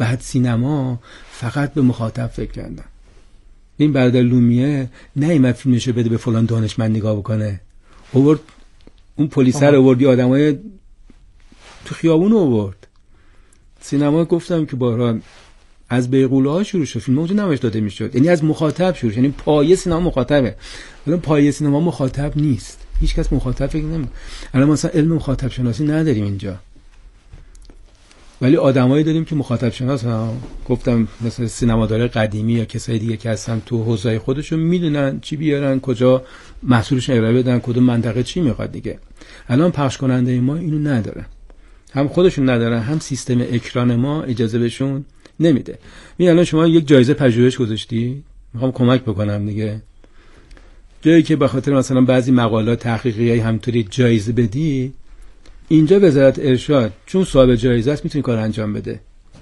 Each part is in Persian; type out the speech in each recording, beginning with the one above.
بعد سینما فقط به مخاطب فکر کردن. این برادر لومیه نه فیلمشو بده به فلان دانشمند نگاه بکنه، آورد اون پلیسر آورد، یه آدمای تو خیابون آورد. سینما گفتم که بارها از بیغوله شروع شد، فیلم اونجا نمایش داده میشد، یعنی از مخاطب شروع، یعنی پایه سینما مخاطبه. ولی پایه سینما مخاطب نیست، هیچ کس مخاطب فکر نمی‌کنه. الان مثلا علم مخاطب شناسی نداریم اینجا، ولی آدمایی داریم که مخاطب شناس ها. گفتم مثلا سینمادار قدیمی یا کسای دیگه که هستن تو حوزه خودشون میدونن چی بیارن، کجا محصولش ارائه بدن، کدوم منطقه چی میخواد دیگه. الان پخش کننده ما اینو نداره، هم خودشون ندارن، هم سیستم اکران ما اجازه بهشون نمیده. این الان شما یک جایزه پژوهش گذاشتی، میخوام کمک بکنم دیگه، جایی که به خاطر مثلا بعضی مقالات تحقیقی همطوری جایزه بدی، اینجا وزارت ارشاد چون صاحب جایزه است میتونه کار انجام بده.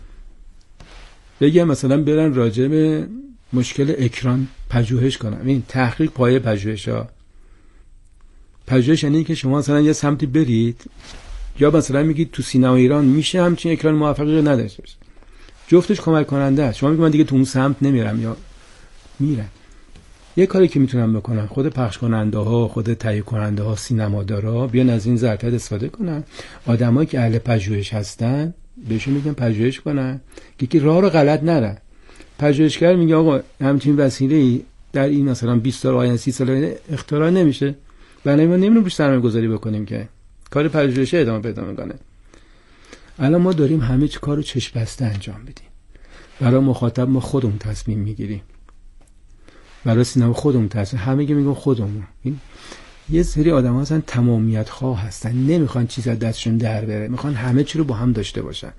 بگم مثلا برن راجع به مشکل اکران پژوهش کنم. این تحقیق پایه پژوهش‌ها. پژوهش یعنی که شما مثلا یه سمتی برید، یا مثلا میگید تو سینما ایران میشه همچین اکران موفقی رو نداشته باشه، جفتش کمک کننده است. شما میگید من دیگه تو اون سمت نمیرم یا میرم. یه کاری که میتونن بکنن خود پخش کننده ها، خود تهیه کننده ها، سینمادارا بیان از این ظرفیت استفاده کنن. آدمایی که اهل پژوهش هستن بهشون میگن پژوهش کنن که راه رو غلط نرن. پژوهشگر میگه آقا همچین وسیله‌ای در این مثلا 20 سال آینده 30 سال اختراع نمیشه، بنابراین ما نمی‌تونیم روش سرمایه‌گذاری بکنیم که کار پژوهش ادامه پیدا میکنه. الان ما داریم همه چی کارو چشم بسته انجام بدیم. برای مخاطب ما خودمون تصمیم میگیریم، برای سینما خودمون تصمیم، همه میگن خودمون. این یه سری آدم‌ها هستن تمامیت خواه هستن، نمیخوان چیز از دستشون در بره، میخوان همه چی رو با هم داشته باشن.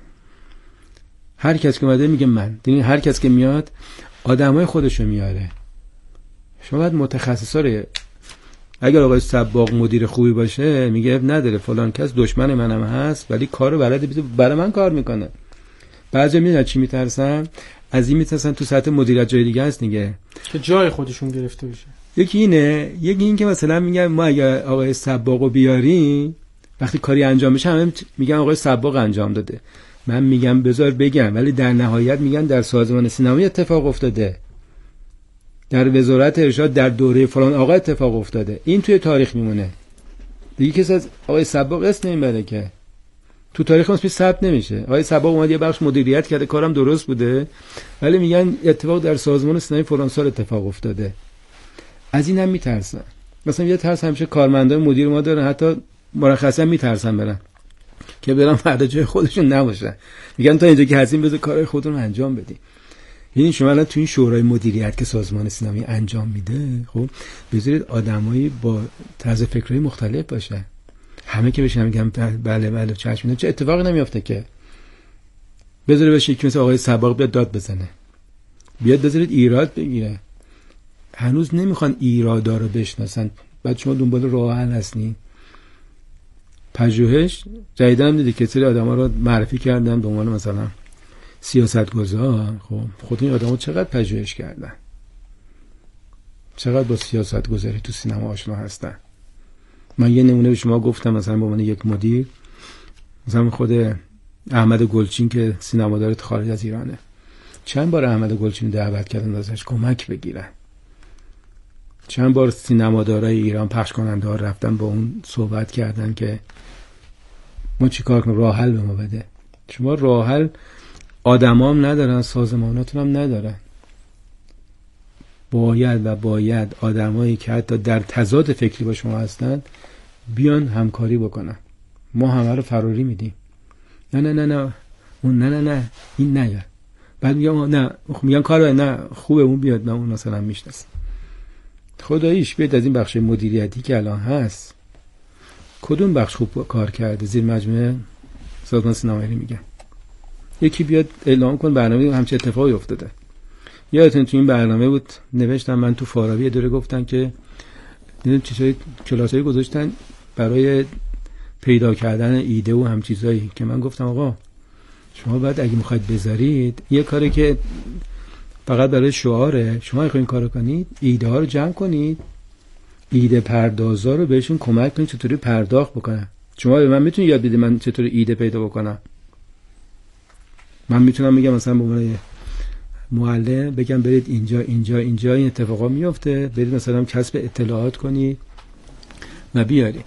هر کس که اومده میگه من، یعنی هر کس که میاد آدمای خودشو میاره. شما باید متخصصا رو، اگر آقای سباق مدیر خوبی باشه میگه نداره فلان کس دشمن منم هست ولی کارو بلده برای من کار میکنه. بعضی میدونن چی میترسن؟ از این میترسن تو سطح مدیریت جای دیگه هست دیگه که جای خودشون گرفته بشه. یکی اینه، یکی این که مثلا میگن ما اگر آقای سباقو بیاریم وقتی کاری انجام بشه همه میگن آقای سباق انجام داده. من میگم بذار بگم، ولی در نهایت میگن در سازمان سینمایی اتفاق افتاده، در وزارت ارشاد در دوره فلان آقا اتفاق افتاده. این توی تاریخ میمونه دیگه، کسی از آقای سباق اسم نمیبره که تو تاریخ ما ثبت نمیشه. آقای سباق اومد یه بخش مدیریت کرده، کارم درست بوده، ولی میگن اتفاق در سازمان سینمایی فلان سال اتفاق افتاده. از این هم میترسن. مثلا یه ترس همیشه کارمندای مدیر ما دارن، حتی مرخصا میترسن برن که برن فردا جای خودشون نباشن. میگن تا اینجا که هستیم بذار کارهای خودتون انجام بدین. یعنی شما الان تو این شورای مدیریت که سازمان سینمایی انجام میده، خب بذارید آدمایی با طرز فکری مختلف باشه. همه که بشن میگم بله بله چشم میدن، چه اتفاقی نمیافته که. بذارید بشه که مثل آقای سباق بیاد داد بزنه، بیاد بذارید ایراد بگیره. هنوز نمیخوان ایرادا رو بشناسن. بعد شما دنبال راه حل هستین. پژوهش جدیداً هم دیدی که سری آدما رو معرفی کردن به عنوان مثلا سیاستگزار. خب خود این آدما چقدر پژوهش کردن، چقدر با سیاستگذاری تو سینما آشنا هستن. من یه نمونه به شما گفتم، مثلا به عنوان یک مدیر، مثلا خود احمد گلچین که سینمادار خارج از ایرانه، چند بار احمد گلچین دعوت کردن ازش کمک بگیرن، چند بار سینمادارای ایران پخش کننده ها رفتن با اون صحبت کردن که ما چیکار کنیم، راه حل به ما بده. شما راه حل آدمام ندارن، سازماناتون هم ندارن. باید آدمایی که حتی در تضاد فکری با شما هستن بیان همکاری بکنن. ما همه رو فراری میدیم. نه اون نه این نه، بعد میگم نه، میگن کارو نه خوبه اون بیاد، من اون مثلا میشناسم. خداییش بیاد از این بخش مدیریتی که الان هست کدوم بخش خوب کار کرده زیر مجموعه سازمان سینمایی میگم، یکی بیاد اعلام کن برنامه همچه اتفاقی افتاده. یادتون تو این برنامه بود نوشتم من تو فارابی دوره گفتن که دیدم چیزای کلاسایی گذاشتن برای پیدا کردن ایده و هم چیزایی که من گفتم آقا شما باید اگه میخواید بذارید یه کاری که فقط برای شعاره، شما این کارو کنید، ایده ها رو جمع کنید، ایده پردازا رو بهشون کمک کنید چطوری پرداخت بکنن. شما به من میتونید یاد بدید من چطوری ایده پیدا بکنم؟ من میتونم بگم مثلا به عنوان معلم بگم برید اینجا اینجا اینجا این اتفاقا میفته، برید مثلا کسب اطلاعات کنید و بیارید.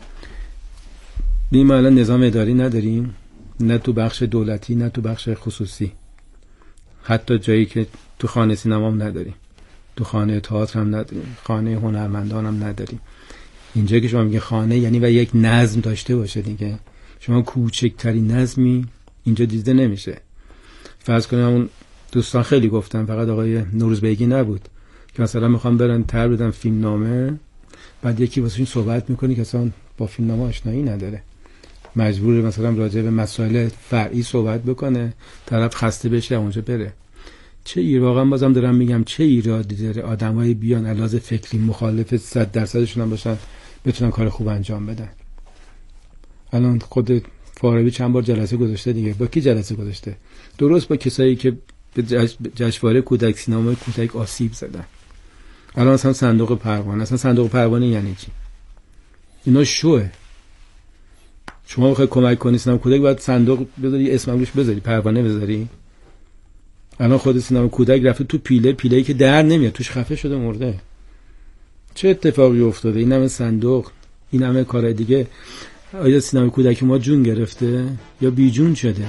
ما الان نظام اداری نداریم، نه تو بخش دولتی نه تو بخش خصوصی، حتی جایی که تو خانه سینما هم نداریم، تو خانه تئاتر هم نداریم، خانه هنرمندان هم نداریم. اینجا که شما میگه خانه یعنی و یک نظم داشته باشه دیگه. شما کوچکترین نظمی اینجا دیده نمیشه. فرض کنیم اون دوستان خیلی گفتن، فقط آقای نوروزبیگی نبود که مثلا میخوام برن تر بدن فیلم نامه، بعد یکی واسهشون صحبت میکنه که اصلا با فیلم نامه آشنایی نداره، مجبور مثلا راجع به مسائل فرعی صحبت بکنه، طرف خسته بشه اونجا بره. چه واقعا بازم دارم میگم چه ایرادی داره آدمای بیان علاوه فکری مخالف 100% هم باشن بتونن کار خوب انجام بدن. الان خود فارابی چند بار جلسه گذاشته دیگه. با کی جلسه گذاشته؟ درست با کسایی که به جشنواره کودک سینمای کودک آسیب زدن. الان مثلا صندوق پروانه، اصلا صندوق پروانه یعنی چی؟ اینا شوه. شما بخوای کمک کنی سینما کودک باید صندوق بذاری، اسمم روش بذاری، پروانه بذاری. الان خود سینما کودک رفته تو پیله‌ای که در نمیاد، توش خفه شده مرده. چه اتفاقی افتاده؟ این همه صندوق، این همه کارهای دیگه. آیا سینما کودک ما جون گرفته یا بی جون شده؟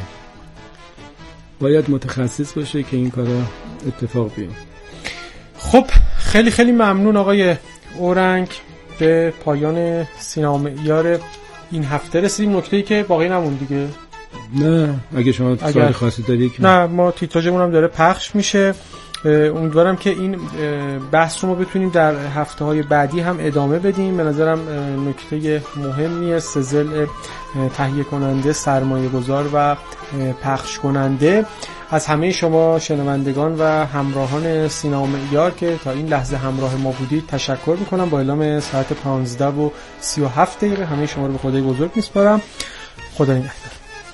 باید متخصص باشه که این کارا اتفاق بیفته. خب خیلی خیلی ممنون آقای اورنگ. به پایان سینما معیار این هفته رسیدیم. نکته‌ای که باقی نموند دیگه. نه اگه شما سوال خاصی داری که نه، ما تیتراژمون هم داره پخش میشه. امیدوارم که این بحث رو ما بتونیم در هفته‌های بعدی هم ادامه بدیم. به نظرم نکته مهمیه. سزل تهیه کننده، سرمایه گذار و پخش کننده. از همه شما شنوندگان و همراهان سینما معیار که تا این لحظه همراه ما بودید تشکر میکنم. با اعلام ساعت 15:37 همه شما رو به خدای بزرگ میسپارم. خدا نگهدار.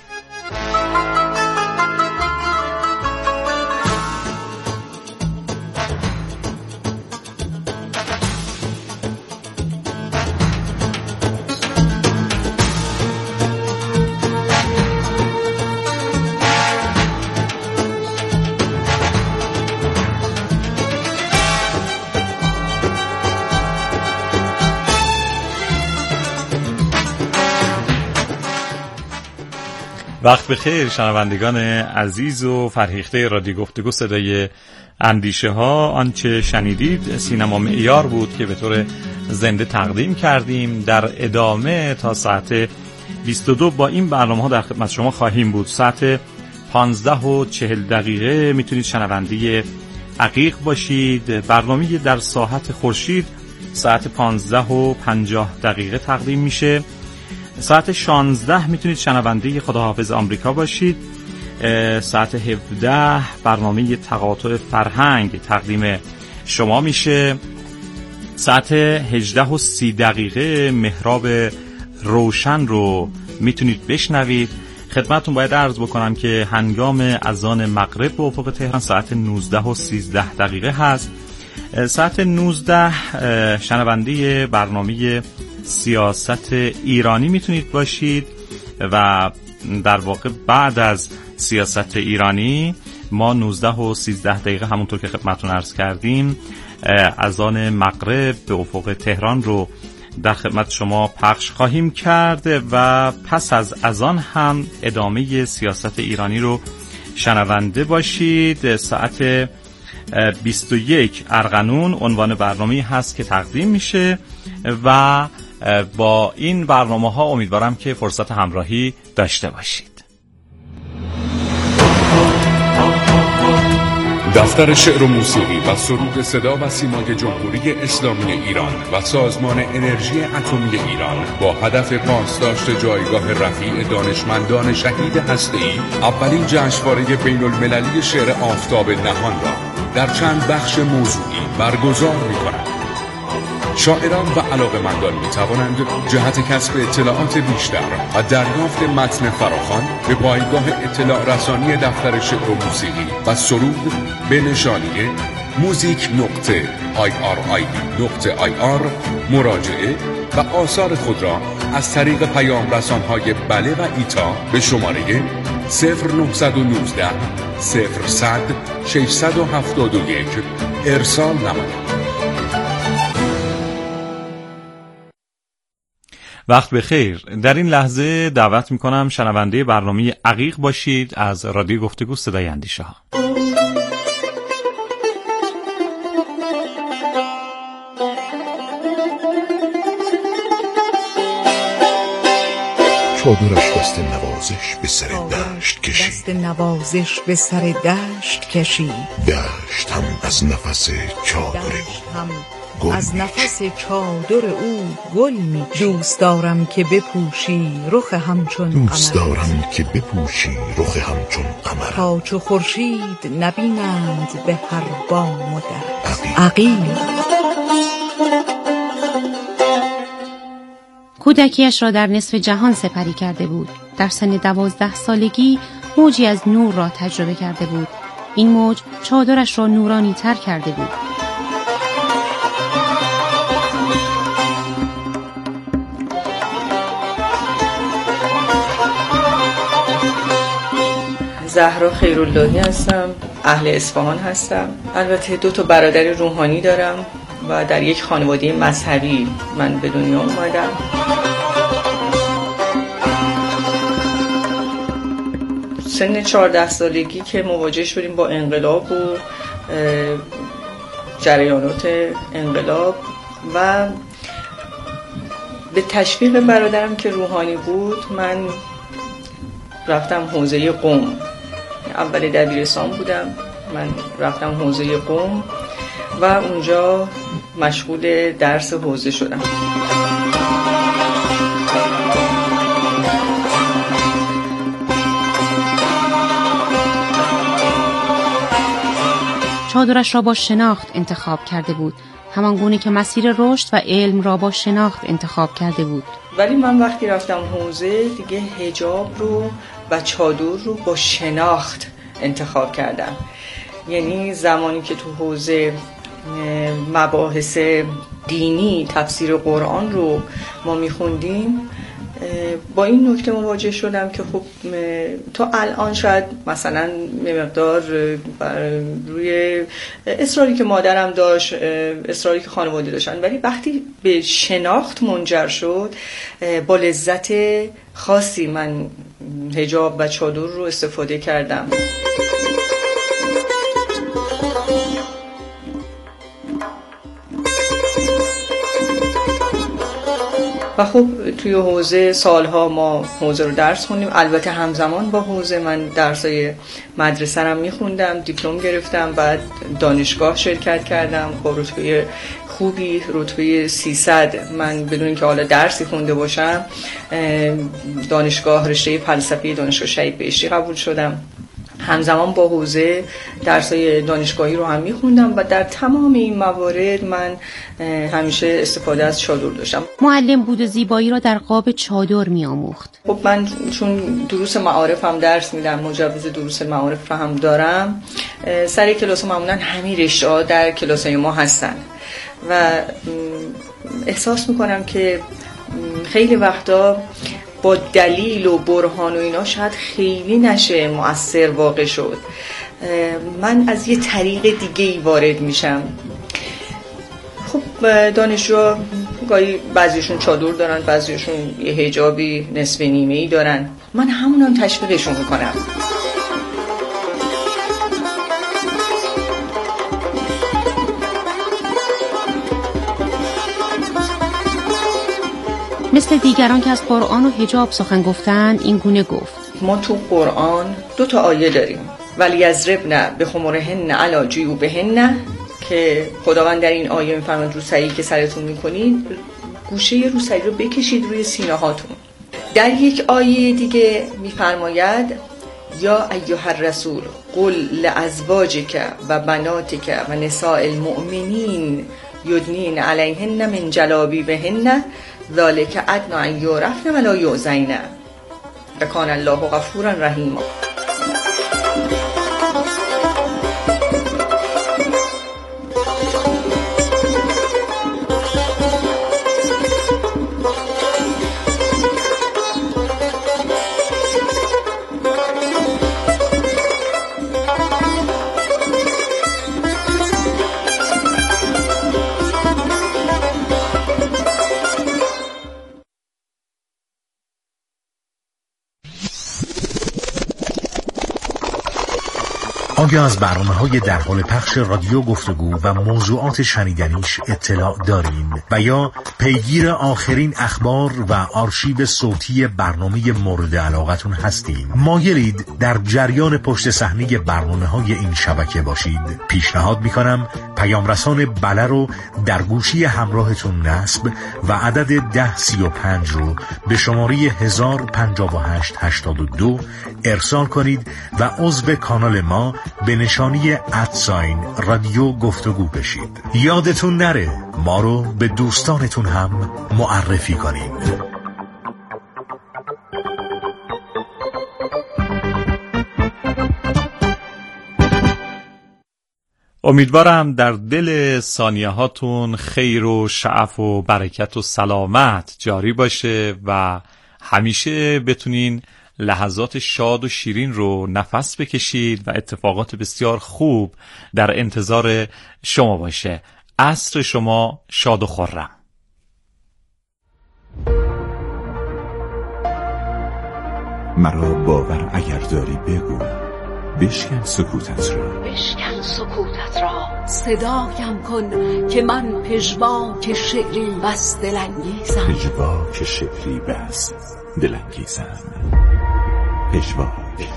وقت بخیر شنوندگان عزیز و فرهیخته رادیو گفتگو صدای اندیشه ها. آنچه شنیدید سینما معیار بود که به طور زنده تقدیم کردیم. در ادامه تا ساعت 22 با این برنامه ها در خدمت شما خواهیم بود. ساعت 15:40 میتونید شنونده عقیق باشید. برنامه در ساحت خورشید ساعت 15:50 تقدیم میشه. ساعت 16 میتونید شنونده خداحافظ آمریکا باشید. ساعت 17 برنامه تقاطع فرهنگ تقدیم شما میشه. ساعت 18:30 محراب روشن رو میتونید بشنوید. خدمتتون باید عرض بکنم که هنگام اذان مغرب به افق تهران ساعت 19:13 هست. ساعت 19 شنونده برنامه سیاست ایرانی میتونید باشید و در واقع بعد از سیاست ایرانی ما 19:13 همونطور که خدمتتون عرض کردیم اذان مغرب به افق تهران رو در خدمت شما پخش خواهیم کرد و پس از اذان هم ادامه سیاست ایرانی رو شنونده باشید. ساعت 21 ارغنون عنوان برنامه هست که تقدیم میشه و با این برنامه ها امیدوارم که فرصت همراهی داشته باشید. دفتر شعر و موسیقی و سرود صدا و سیمای جمهوری اسلامی ایران و سازمان انرژی اتمی ایران با هدف پاسداشت جایگاه رفیع دانشمندان شهید هسته‌ای اولین جشنواره بین‌المللی شعر آفتاب نهان را در چند بخش موضوعی برگزار می‌کند. شاعران و علاقه‌مندان می‌توانند جهت کسب اطلاعات بیشتر و دریافت متن فراخوان به پایگاه اطلاع رسانی دفتر شعر و موسیقی و سرود به نشانی music.irib.ir مراجعه و آثار خود را از طریق پیام رسان‌های بله و ایتا به شماره 0919 0100 671 ارسال نمایید. وقت بخیر. در این لحظه دعوت میکنم شنونده برنامه عقیق باشید از رادیو گفتگو صدای اندیشه ها. چادرش دست نوازش به سر دشت کشید، دست نوازش به سر دشت کشید، دشت هم از نفس چادر او از نفس چادر او گل می. دوست دارم که بپوشی رخ همچون قمر، دوست دارم که بپوشی رخ همچون قمر، تا چو خورشید نبینند به هر بام و در. عقیل. کودکیش را در نصف جهان سپری کرده بود. در سن 12 سالگی موجی از نور را تجربه کرده بود. این موج چادرش را نورانی تر کرده بود. زهرا خیراللهی هستم، اهل اصفهان هستم. البته 2 برادر روحانی دارم و در یک خانواده مذهبی من به دنیا اومدم. سن 14 سالگی که مواجه شدیم با انقلاب و جریانات انقلاب و به تشویق برادرم که روحانی بود من رفتم حوزه قم. اول دبیرستان بودم، من رفتم حوزه قم و اونجا مشغول درس حوزه شدم. چادرش را با شناخت انتخاب کرده بود، همان گونه که مسیر رشد و علم را با شناخت انتخاب کرده بود. ولی من وقتی رفتم حوزه دیگه حجاب رو و چادر رو با شناخت انتخاب کردم. یعنی زمانی که تو حوزه مباحث دینی تفسیر قرآن رو ما میخوندیم با این نکته مواجه شدم که خب تا الان شاید مثلا مقدار روی اصراری که مادرم داشت، اصراری که خانواده داشتن، ولی وقتی به شناخت منجر شد با لذت خاصی من حجاب و چادر رو استفاده کردم. و خب توی حوزه سالها ما حوزه رو درس خوندیم. البته همزمان با حوزه من درسای مدرسه رو میخوندم، دیپلم گرفتم، بعد دانشگاه شرکت کردم با رتبه خوبی، رتبه 300. من بدون اینکه حالا درسی خونده باشم دانشگاه رشته فلسفه دانشگاه شهید بهشتی قبول شدم. همزمان با حوزه درسای دانشگاهی رو هم میخوندم و در تمام این موارد من همیشه استفاده از چادر داشتم. معلم بود و زیبایی را در قاب چادر میآموخت. خب من چون دروس معارف هم درس میدم، مجوز دروس معارف هم دارم، سر کلاس معمولا همین رشته‌ها در کلاسای ما هستن و احساس میکنم که خیلی وقتا با دلیل و برهان و اینا شاید خیلی نشه مؤثر واقع شد. من از یه طریق دیگه‌ای وارد میشم. خب دانشجو گاهی بعضیشون چادر دارن، بعضیشون یه حجابی نصف نیمه‌ای دارن، من همونم تشویقشون میکنم. مثل دیگران که از قرآن و حجاب سخن گفتند این گونه گفت: ما تو قرآن 2 آیه داریم، ولی یضربن بخمرهن علی جیوبهن، که خداوند در این آیه میفرماید روسری که سرتون میکنید گوشه روسری رو بکشید روی سینه هاتون. در یک آیه دیگه میفرماید یا ایها الرسول قل لازواجک و بناتک و نساء المؤمنین یدنین علیهن من جلابیبهن ذالک ادنی ان یعرفن ولا یؤذین و کان الله غفورا رحیما. آیا از برنامه‌های در حال پخش رادیو گفتگو و موضوعات شنیدنیش اطلاع دارین و یا پیگیر آخرین اخبار و آرشیو صوتی برنامه مورد علاقتون هستین؟ مایلید در جریان پشت صحنه برنامه‌های این شبکه باشید؟ پیشنهاد می‌کنم پیام رسان بله رو در گوشی همراهتون نصب و عدد 1035 رو به شماره 105882 ارسال کنید و عضو کانال ما به نشانی رادیو گفتگو بشید. یادتون نره ما رو به دوستانتون هم معرفی کنید. امیدوارم در دل ثانیه هاتون خیر و شعف و برکت و سلامت جاری باشه و همیشه بتونین لحظات شاد و شیرین رو نفس بکشید و اتفاقات بسیار خوب در انتظار شما باشه. عصر شما شاد و خرم. مرا باور اگر داری بگو، بشکن سکوتت را، بشکن سکوتت را، صدایم کن که من پژواک شعری بس دلانگیزم، پژواک شعری بس دلانگیزم، پژواک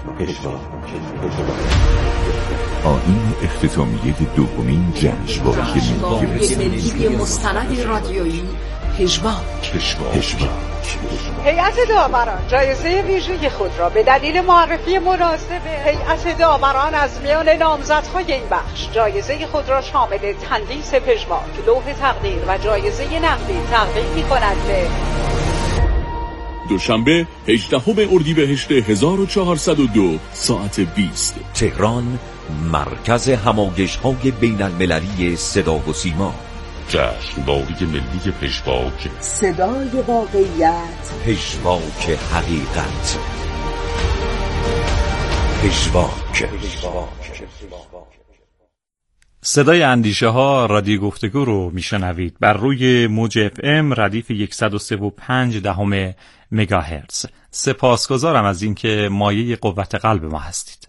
آیین اختتامیه دومین جشنواره ملی مستند رادیویی پژواک. هیئت داوران جایزه ویژه خود را به دلیل معرفی مناسب هیئت داوران از میان نامزدهای این بخش جایزه خود را شامل تندیس پژواک، لوح تقدیر و جایزه نقدی تقدیم می‌کند به دوشنبه 18 اردیبهشت 1402 ساعت 20 تهران، مرکز همایش‌های بین‌المللی صدا و سیما. جشنواره ملی پژواک، صدای واقعیت، پژواک حقیقت، پژواک. صدای اندیشه ها رادیو گفتگو رو میشنوید بر روی موج اف ام ردیف 103.5 مگاهرتز. سپاسگزارم از اینکه مایه قوت قلب ما هستید.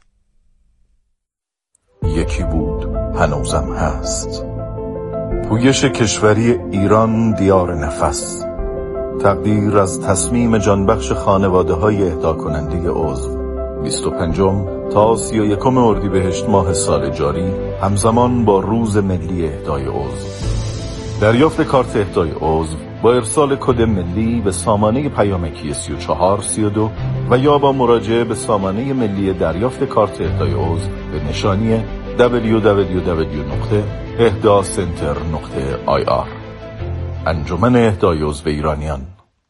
یکی بود هنوزم هست، پویش کشوری ایران دیار نفس، تقدیر از تصمیم جانبخش خانواده های اهدا کننده عضو 25 تا 31 اردیبهشت ماه سال جاری همزمان با روز ملی اهدای عضو. دریافت کارت اهدای عضو با ارسال کد ملی به سامانه پیامکی 3432 و یا با مراجعه به سامانه ملی دریافت کارت اهدای عضو به نشانی www.ehdacenter.ir. انجمن اهدای عضو ایرانیان.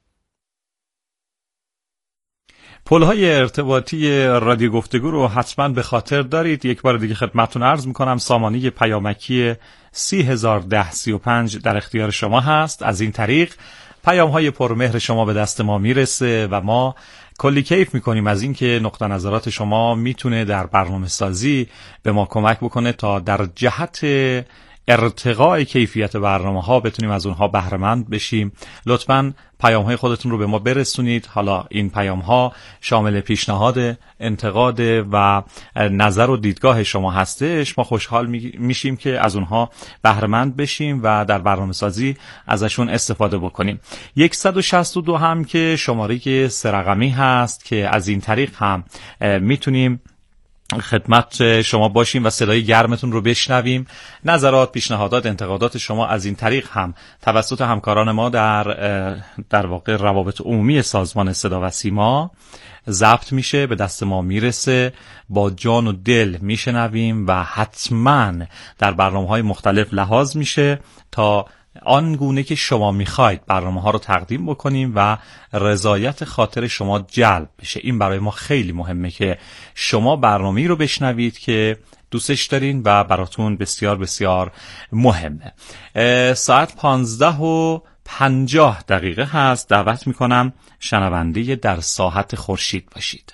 پل‌های ارتباطی رادیو گفتگو رو حتما به خاطر دارید. یک بار دیگه خدمتتون عرض می‌کنم سامانه پیامکی 301035 در اختیار شما هست. از این طریق پیام‌های پرمهر شما به دست ما میرسه و ما کلی کیف میکنیم از اینکه نقطه نظرات شما میتونه در برنامه سازی به ما کمک بکنه تا در جهت ارتقاء کیفیت برنامه‌ها بتونیم از اونها بهره مند بشیم. لطفاً پیام‌های خودتون رو به ما برسونید. حالا این پیام‌ها شامل پیشنهاد، انتقاد و نظر و دیدگاه شما هستش. ما خوشحال میشیم که از اونها بهره مند بشیم و در برنامه‌سازی ازشون استفاده بکنیم. 162 هم که شماره 3 رقمی هست که از این طریق هم میتونیم خدمت شما باشیم و صدای گرمتون رو بشنویم. نظرات، پیشنهادات، انتقادات شما از این طریق هم توسط همکاران ما در واقع روابط عمومی سازمان صدا و سیما ضبط میشه، به دست ما میرسه، با جان و دل میشنویم و حتما در برنامه‌های مختلف لحاظ میشه تا آن گونه که شما میخواید برنامه ها رو تقدیم بکنیم و رضایت خاطر شما جلب بشه. این برای ما خیلی مهمه که شما برنامه‌ای رو بشنوید که دوستش دارین و براتون بسیار بسیار مهمه. ساعت 15:50 هست. دعوت میکنم شنونده در ساحت خورشید باشید.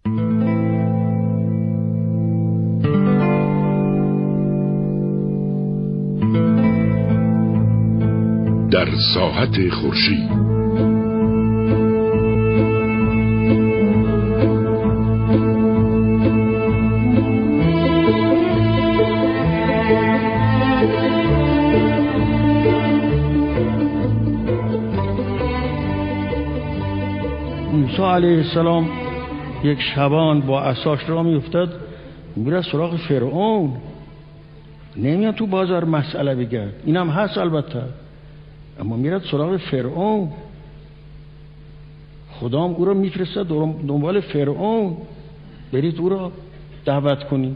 در ساحت خورشید. علیه السلام یک شبان با عصاش راه میافتاد میره سراغ فرعون، نمیاد تو بازار مسئله بگرد، اینم هست البته، اما میرد سراغ فرعون. خدا هم او را میفرسته دنبال فرعون، برید او را دعوت کنید،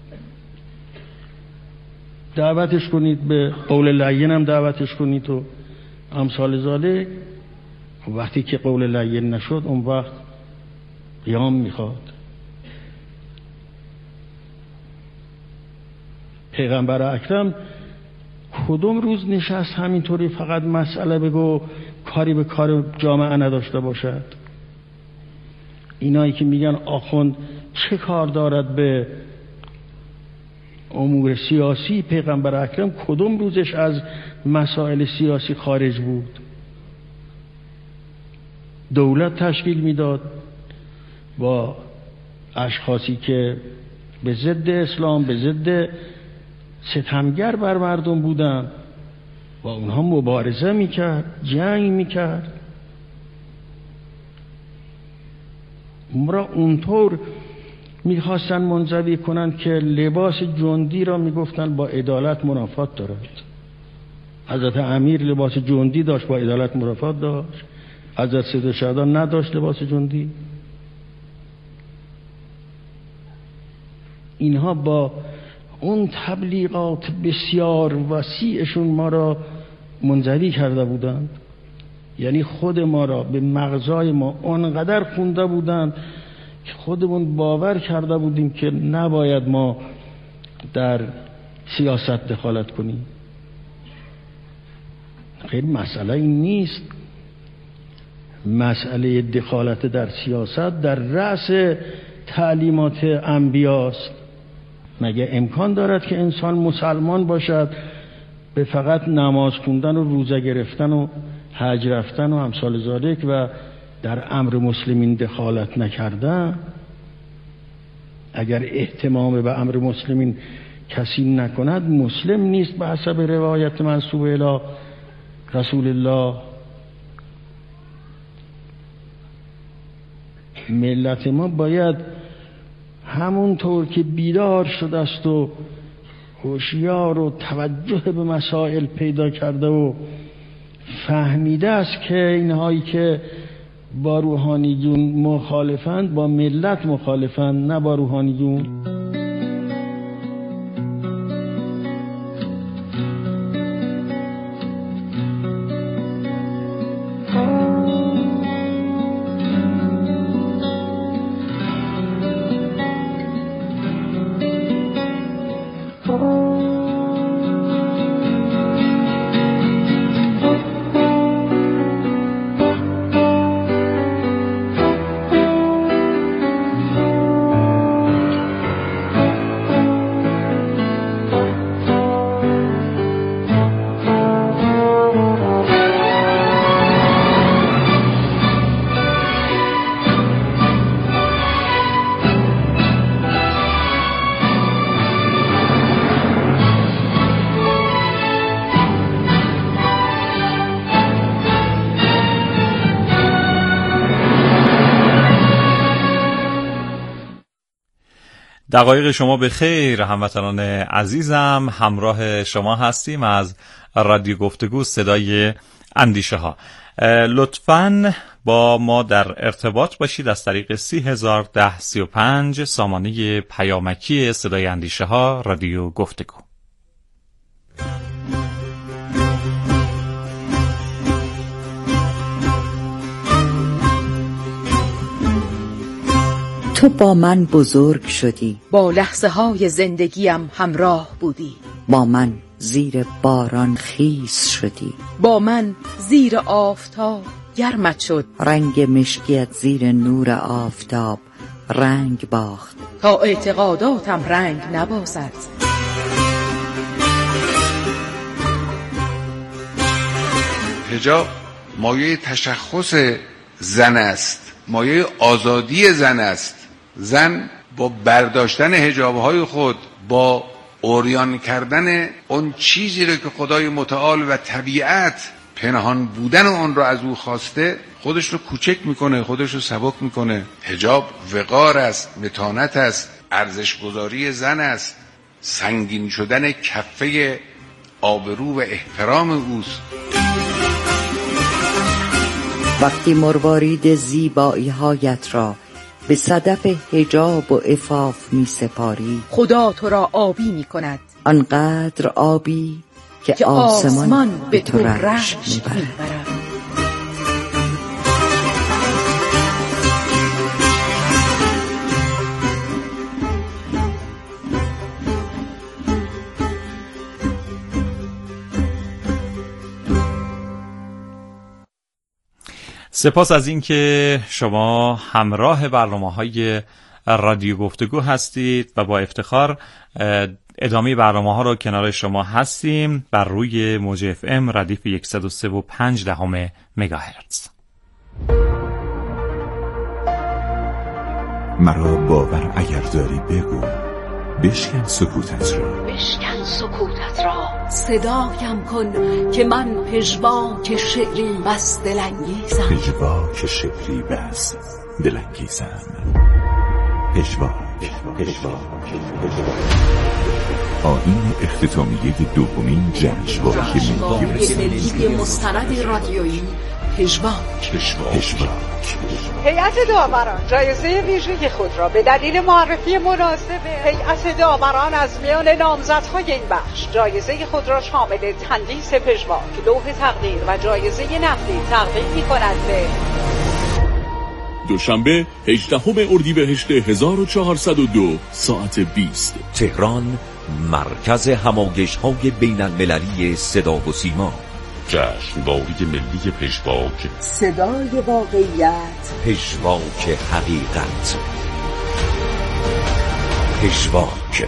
دعوتش کنید، به قول لین هم دعوتش کنید و امثال ذالک. وقتی که قول لین نشد اون وقت قیام میخواد. پیغمبر اکرم کدوم روز نشست همینطوری فقط مسئله بگو، کاری به کار جامعه نداشته باشد؟ اینایی که میگن آخوند چه کار دارد به امور سیاسی، پیغمبر اکرم کدوم روزش از مسائل سیاسی خارج بود؟ دولت تشکیل میداد با اشخاصی که به ضد اسلام، به ضد ستمگر بر مردم بودن، با اونها مبارزه میکرد، جنگ میکرد. مرا اونطور میخواستن منزوی کنن که لباس جندی را میگفتن با عدالت منافات دارد. حضرت امیر لباس جندی داشت، با عدالت منافات داشت. حضرت سید شهدا نداشت لباس جندی. اینها با اون تبلیغات بسیار وسیعشون ما را منزوی کرده بودند، یعنی خود ما را به مغزای ما اونقدر خونده بودند که خودمون باور کرده بودیم که نباید ما در سیاست دخالت کنیم. خیلی مسئله این نیست. مسئله دخالت در سیاست در رأس تعلیمات انبیاست. مگه امکان دارد که انسان مسلمان باشد به فقط نماز خوندن و روزه گرفتن و حج رفتن و امثال ذالک و در امر مسلمین دخالت نکردن؟ اگر اهتمام به امر مسلمین کسی نکند مسلم نیست به حسب روایت منسوب الی رسول الله. ملت ما باید همونطور که بیدار شده است و هوشیار و توجه به مسائل پیدا کرده و فهمیده است که اینهایی که با روحانیون مخالفند با ملت مخالفند، نه با روحانیون. دقایق شما به خیر هموطنان عزیزم، همراه شما هستیم از رادیو گفتگو صدای اندیشه ها. لطفاً با ما در ارتباط باشید از طریق 301035 سامانه پیامکی صدای اندیشه ها رادیو گفتگو. تو با من بزرگ شدی، با لحظه های زندگیم همراه بودی، با من زیر باران خیس شدی، با من زیر آفتاب گرمت شد، رنگ مشکیت زیر نور آفتاب رنگ باخت تا اعتقاداتم رنگ نبازد. حجاب مایه تشخص زن است، مایه آزادی زن است. زن با برداشتن حجابهای خود، با عریان کردن اون چیزی رو که خدای متعال و طبیعت پنهان بودن اون رو از او خواسته، خودش رو کوچک میکنه، خودش رو سبک میکنه. حجاب وقار است، متانت است، ارزشگذاری زن است، سنگین شدن کفه آبرو و احترام اوست. وقتی مروارید زیبایی هایت را به صدف حجاب و عفاف می سپاری، خدا تو را آبی می کند، آنقدر آبی که آسمان به تو رشک می برد. سپاس از اینکه شما همراه برنامه‌های رادیو گفتگو هستید و با افتخار ادامه برنامه‌ها رو کنار شما هستیم بر روی موج اف ام ردیف 103.5 مگاهرتز. مرا باور اگر داری بگو، بشکن سکوتت را، بشکن سکوتت را، صدایم کن که من پژواک شعری بس دلانگیزم، پژواک شعری بس دلانگیزم. پژواک آیین اختتامیه دومین جشنواره ملی مستند رادیویی پژواک. هیئت داوران جایزه ویژه خود را به دلیل معرفی مناسب هیئت داوران از میان نامزدهای این بخش جایزه خود را شامل تندیس پژواک، لوح تقدیر و جایزه نقدی تقدیم می‌کند به دوشنبه 18 اردیبهشت 1402 ساعت 20 تهران، مرکز همایش‌های بین‌المللی صدا و سیما. جشنواره ملی پژواک، صدای واقعیت، پژواک حقیقت. پژواک.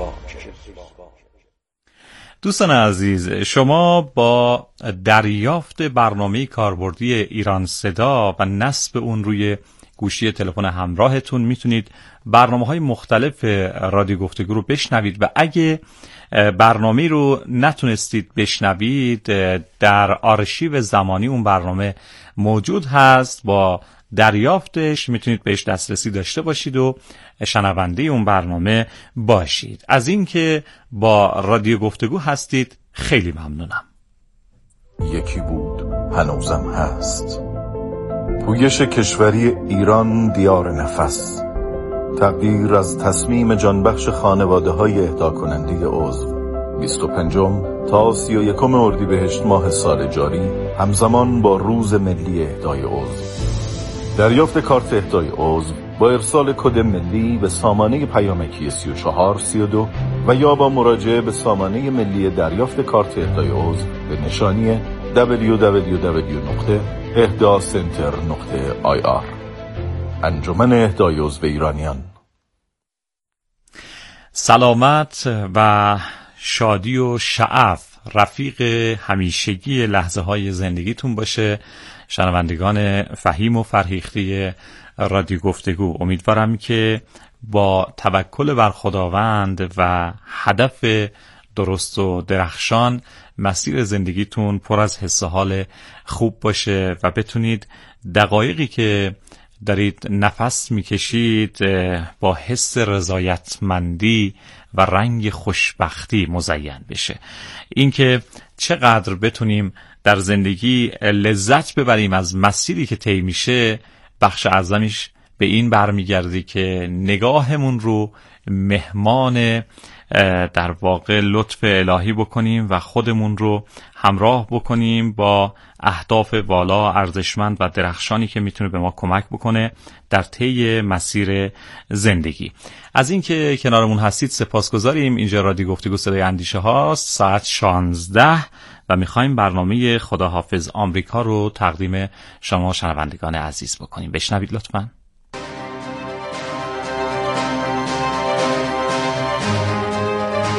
دوستان عزیز، شما با دریافت برنامه کاربردی ایران صدا و نصب اون روی گوشی تلفن همراهتون میتونید برنامه‌های مختلف رادیو گفتگو رو بشنوید و اگه برنامه رو نتونستید بشنوید، در آرشیو زمانی اون برنامه موجود هست. با دریافتش میتونید بهش دسترسی داشته باشید و شنونده اون برنامه باشید. از اینکه با رادیو گفتگو هستید خیلی ممنونم. یکی بود هنوزم هست. پویش کشوری ایران دیار نفس. تغییر از تصمیم جانبخش خانواده‌های اهدا کننده عضو 25 تا 31 اردیبهشت ماه سال جاری، همزمان با روز ملی اهدای عضو. دریافت کارت اهدای عضو با ارسال کد ملی به سامانه پیامکی 3432 و یا با مراجعه به سامانه ملی دریافت کارت اهدای عضو به نشانی www.ehdacenter.ir. انجمن اهدای عضو ایرانیان. سلامت و شادی و شعف رفیق همیشگی لحظه های زندگیتون باشه شنوندگان فهیم و فرهیخته رادیو گفتگو. امیدوارم که با توکل بر خداوند و هدف درست و درخشان مسیر زندگیتون پر از حس و حال خوب باشه و بتونید دقایقی که دارید نفس میکشید با حس رضایتمندی و رنگ خوشبختی مزین بشه. اینکه چقدر بتونیم در زندگی لذت ببریم از مسیری که طی میشه، بخش اعظمش به این برمیگرده که نگاهمون رو مهمان در واقع لطف الهی بکنیم و خودمون رو همراه بکنیم با اهداف والا، ارزشمند و درخشانی که میتونه به ما کمک بکنه در طی مسیر زندگی. از اینکه کنارمون هستید سپاسگزاریم. اینجا رادیو گفتگو صدای اندیشه هاست، ساعت 16 و میخوایم برنامه خداحافظ آمریکا رو تقدیم شما شنوندگان عزیز بکنیم. بشنوید لطفاً.